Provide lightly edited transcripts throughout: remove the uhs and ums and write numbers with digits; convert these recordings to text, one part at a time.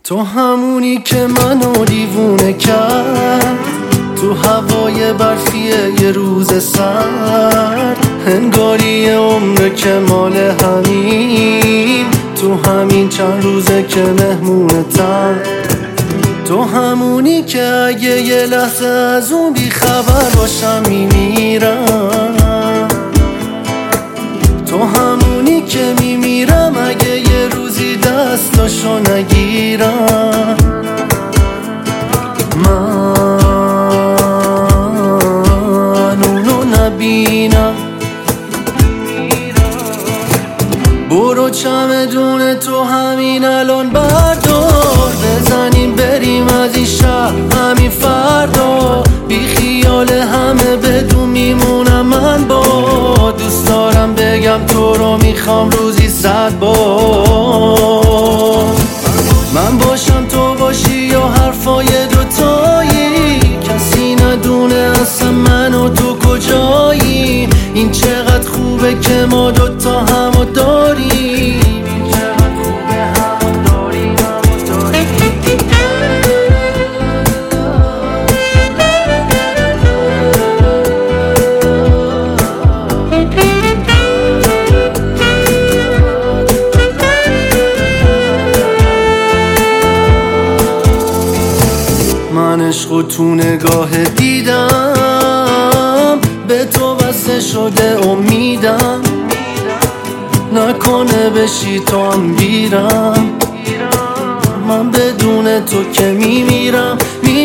تو همونی که منو دیوونه کرد، تو هوای برفی یه روز سرد، انگاری عمر که مال همین، تو همین چند روزه که مهمونتم. تو همونی که اگه یه لحظه از اون بی خبر باشم میمیرم. تو همونی که میمیرم اگه یه روزی دستاشو نگیرم. من اونو نبینم. برو چمدون تو همین الان بردار، بزنیم بریم از این شهر همین فردا. بی خیال همه بدون میمونم من، با دوست دارم بگم تو رو میخوام روزی 100 بار. من باشم تو باشی یا حرفای دوتایی، کسی ندونه اصلا من و تو کجایی. این چقدر خوبه که ما دوتا همو داریم. من عشقو تو نگاه دیدم، به تو بسته شده امیدم، نکنه بشی تو هم بیرم. من بدون تو که میمیرم.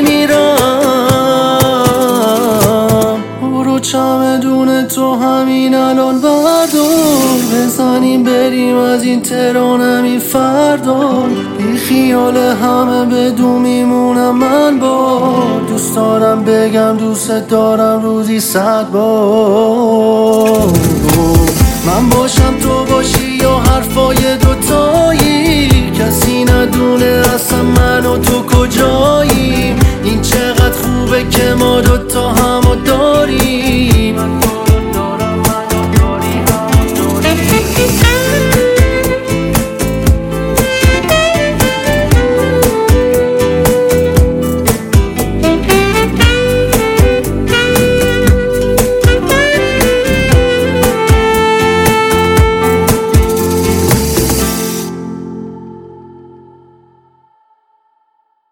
برو چمدون تو همین الان بردار، بزنیم بریم از این تهران همین فردا. بی خیال همه بدون میمونم من، با دوست دارم بگم دوست دارم روزی 100 بار. من باشم تو باشی یا حرفای دوتایی، کسی ندونه اصلا من و تو کجاییم. این چقدر خوبه که ما دوتا هم